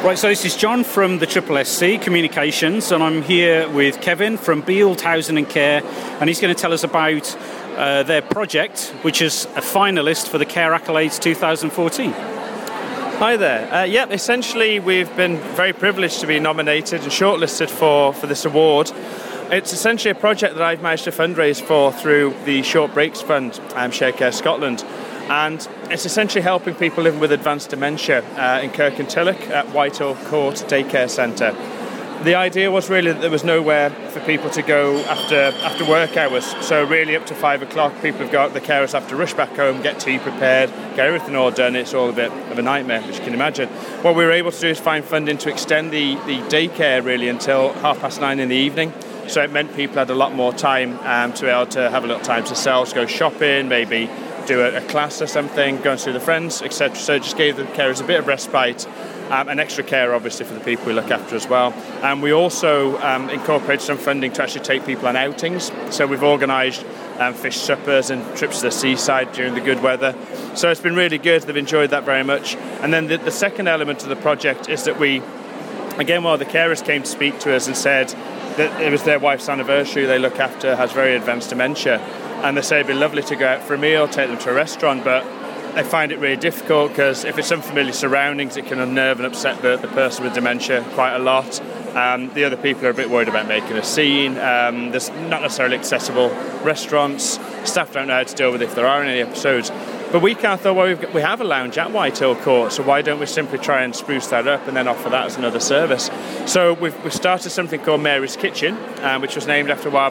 Right, so this is John from the SSSC Communications, and I'm here with Kevin from Beeld Housing and Care, and he's going to tell us about their project, which is a finalist for the Care Accolades 2014. Hi there. Essentially we've been very privileged to be nominated and shortlisted for this award. It's essentially a project that I've managed to fundraise for through the Short Breaks Fund, Shared Care Scotland. And it's essentially helping people living with advanced dementia in Kirkintilloch at Whitehall Court Daycare Centre. The idea was really that there was nowhere for people to go after work hours. So really up to 5 o'clock, people have got the carers have to rush back home, get tea prepared, get everything all done. It's all a bit of a nightmare, as you can imagine. What we were able to do is find funding to extend the daycare really until 9:30 in the evening. So it meant people had a lot more time to be able to have a little time to themselves, go shopping, maybe do a class or something, go and see the friends, etc. So it just gave the carers a bit of respite, and extra care obviously for the people we look after as well. And we also incorporated some funding to actually take people on outings. So we've organised fish suppers and trips to the seaside during the good weather. So it's been really good. They've enjoyed that very much. And then the second element of the project is that we, again, while the carers came to speak to us and said that it was their wife's anniversary they look after, has very advanced dementia. And they say it'd be lovely to go out for a meal, take them to a restaurant, but they find it really difficult because if it's unfamiliar surroundings, it can unnerve and upset the person with dementia quite a lot. The other people are a bit worried about making a scene. There's not necessarily accessible restaurants. Staff don't know how to deal with it if there are any episodes. But we kind of thought, well, we have a lounge at Whitehall Court, so why don't we simply try and spruce that up and then offer that as another service? So we've started something called Mary's Kitchen, which was named after one of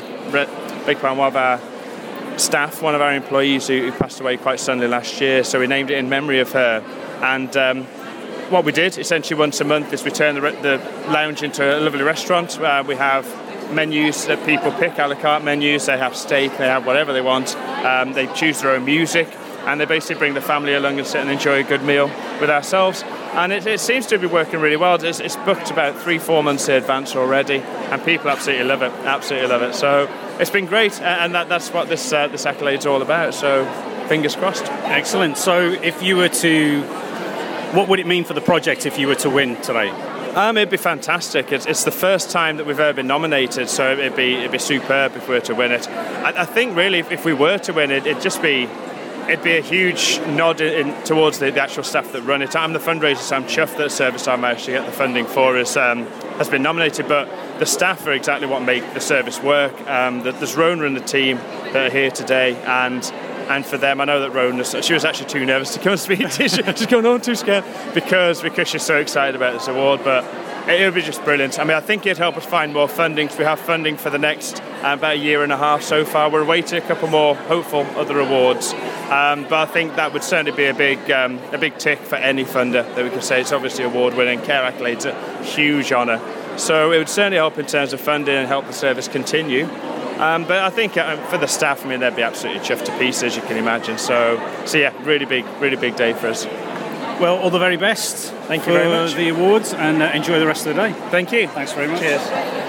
our staff, one of our employees who passed away quite suddenly last year, so we named it in memory of her. And what we did essentially once a month is we turn the lounge into a lovely restaurant. We have menus that people pick, a la carte menus. They have steak, they have whatever they want. They choose their own music, and they basically bring the family along and sit and enjoy a good meal with ourselves. And it seems to be working really well. It's booked about 3-4 months in advance already, and people absolutely love it. So it's been great, and that's what this accolade's all about. So fingers crossed. Excellent. So if you were to, what would it mean for the project if you were to win today? It'd be fantastic. It's the first time that we've ever been nominated, so it'd be superb if we were to win it. I think really if we were to win it, it'd be a huge nod towards the actual staff that run it. I'm the fundraiser, so I'm chuffed that the service I managed to get the funding for has been nominated, but the staff are exactly what make the service work. There's Rona and the team that are here today, and for them, I know that Rona, she was actually too nervous to come and speak to you. She's going, oh, I'm too scared, because she's so excited about this award, but it would be just brilliant. I mean, I think it'd help us find more funding, because we have funding for the next about a year and a half so far. We're awaiting a couple more hopeful other awards, but I think that would certainly be a big tick for any funder that we could say. It's obviously award-winning. Care Accolades a huge honour. So it would certainly help in terms of funding and help the service continue. But I think for the staff, I mean, they'd be absolutely chuffed to pieces, you can imagine. So yeah, really big day for us. Well, all the very best. Thank you very much for the awards, and enjoy the rest of the day. Thank you. Thanks very much. Cheers.